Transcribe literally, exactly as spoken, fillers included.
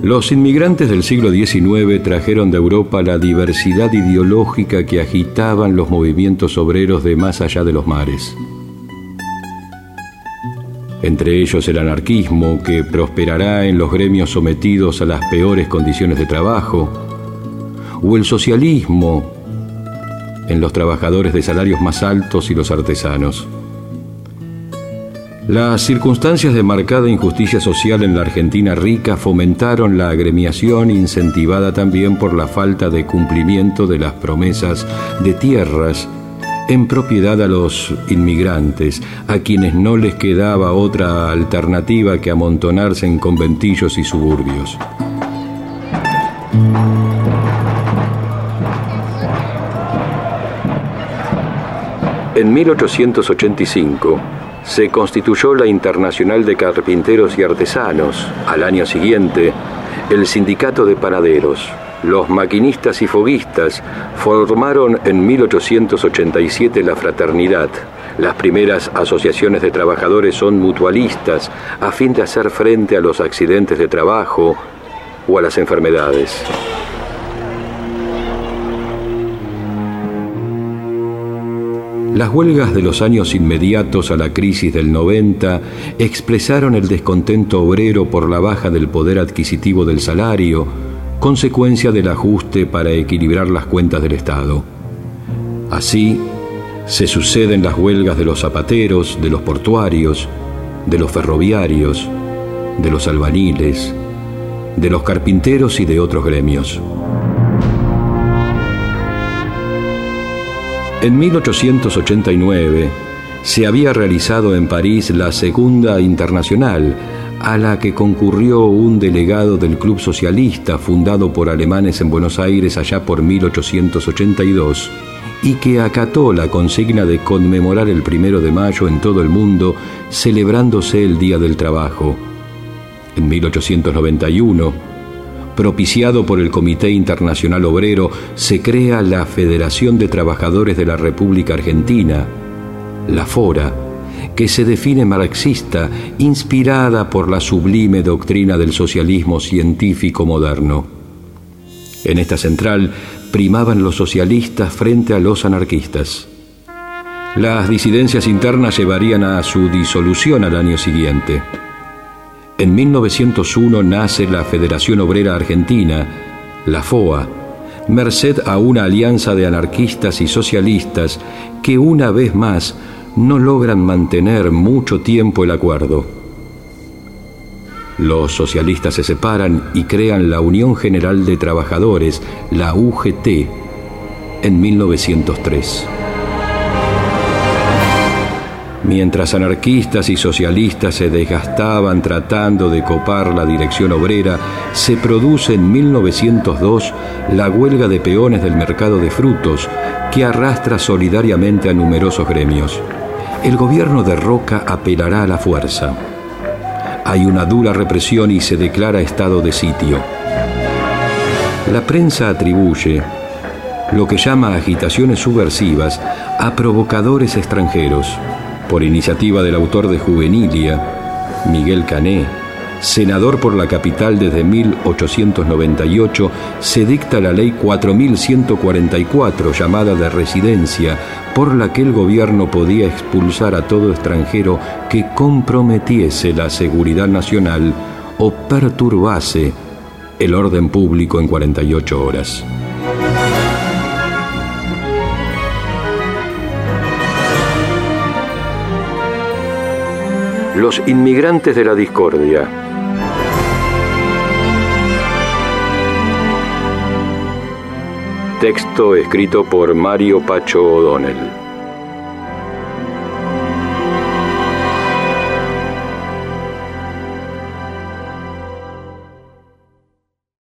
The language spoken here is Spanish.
Los inmigrantes del siglo diecinueve trajeron de Europa la diversidad ideológica que agitaban los movimientos obreros de más allá de los mares. Entre ellos el anarquismo, que prosperará en los gremios sometidos a las peores condiciones de trabajo, o el socialismo en los trabajadores de salarios más altos y los artesanos. Las circunstancias de marcada injusticia social en la Argentina rica fomentaron la agremiación, incentivada también por la falta de cumplimiento de las promesas de tierras en propiedad a los inmigrantes, a quienes no les quedaba otra alternativa que amontonarse en conventillos y suburbios. En mil ochocientos ochenta y cinco se constituyó la Internacional de Carpinteros y Artesanos. Al año siguiente, el Sindicato de Panaderos. Los maquinistas y foguistas formaron en mil ochocientos ochenta y siete la Fraternidad. Las primeras asociaciones de trabajadores son mutualistas, a fin de hacer frente a los accidentes de trabajo o a las enfermedades. Las huelgas de los años inmediatos a la crisis del noventa expresaron el descontento obrero por la baja del poder adquisitivo del salario, consecuencia del ajuste para equilibrar las cuentas del Estado. Así, se suceden las huelgas de los zapateros, de los portuarios, de los ferroviarios, de los albaniles, de los carpinteros y de otros gremios. En mil ochocientos ochenta y nueve se había realizado en París la Segunda Internacional, a la que concurrió un delegado del Club Socialista fundado por alemanes en Buenos Aires allá por mil ochocientos ochenta y dos, y que acató la consigna de conmemorar el primero de mayo en todo el mundo, celebrándose el Día del Trabajo. En mil ochocientos noventa y uno, propiciado por el Comité Internacional Obrero, se crea la Federación de Trabajadores de la República Argentina, la FORA, que se define marxista, inspirada por la sublime doctrina del socialismo científico moderno. En esta central primaban los socialistas frente a los anarquistas. Las disidencias internas llevarían a su disolución al año siguiente. En mil novecientos uno nace la Federación Obrera Argentina, la FOA, merced a una alianza de anarquistas y socialistas que una vez más no logran mantener mucho tiempo el acuerdo. Los socialistas se separan y crean la Unión General de Trabajadores, la U G T, en mil novecientos tres. Mientras anarquistas y socialistas se desgastaban tratando de copar la dirección obrera, se produce en mil novecientos dos la huelga de peones del mercado de frutos, que arrastra solidariamente a numerosos gremios. El gobierno de Roca apelará a la fuerza. Hay una dura represión y se declara estado de sitio. La prensa atribuye lo que llama agitaciones subversivas a provocadores extranjeros. Por iniciativa del autor de Juvenilia, Miguel Cané, senador por la capital desde mil ochocientos noventa y ocho, se dicta la ley cuatro mil ciento cuarenta y cuatro, llamada de residencia, por la que el gobierno podía expulsar a todo extranjero que comprometiese la seguridad nacional o perturbase el orden público en cuarenta y ocho horas. Los inmigrantes de la discordia. Texto escrito por Mario Pacho O'Donnell.